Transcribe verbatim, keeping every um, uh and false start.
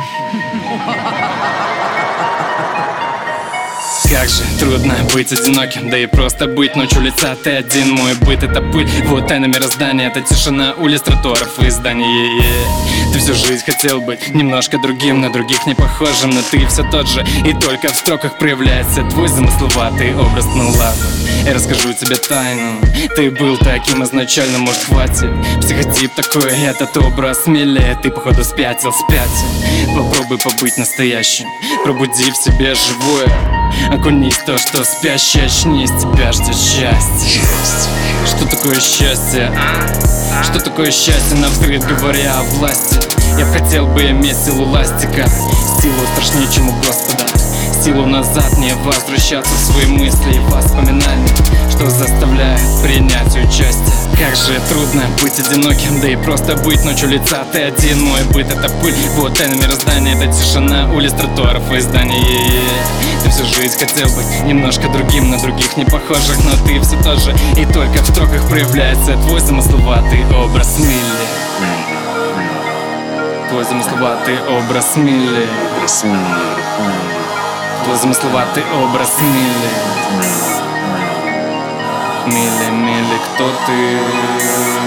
Как же трудно быть одиноким, да и просто быть ночью лица. Ты один, мой быт — это пыль, вот тайна мироздания. Это тишина улиц, тротуаров и зданий. Ты всю жизнь хотел быть немножко другим, на других не похожим, но ты все тот же, и только в строках проявляется твой замысловатый образ. Ну ладно, я расскажу тебе тайну. Ты был таким изначально, может хватит. Психотип такой, этот образ смелее. Ты походу спятил, спятил. Попробуй побыть настоящим, пробуди в себе живое. Окунись в то, что спящий, очнись, тебя ждет счастье. Что такое счастье, а? Что такое счастье, навскрыт говоря о власти? Я б хотел бы иметь силу ластика, силу страшнее, чем у Господа, силу назад не возвращаться в свои мысли и воспоминания, что заставляет принять участие. Как же трудно быть одиноким, да и просто быть ночью лица. Ты один, мой быт — это пыль, вот тайна мироздания. Это тишина улиц, тротуаров и зданий. Ты всю жизнь хотел быть немножко другим, на других не похожих, но ты все тот же, и только в строках проявляется твой замысловатый образ Милли. Твой замысловатый образ Милли. Твой замысловатый образ Милли. Милли, Милли, кто ты?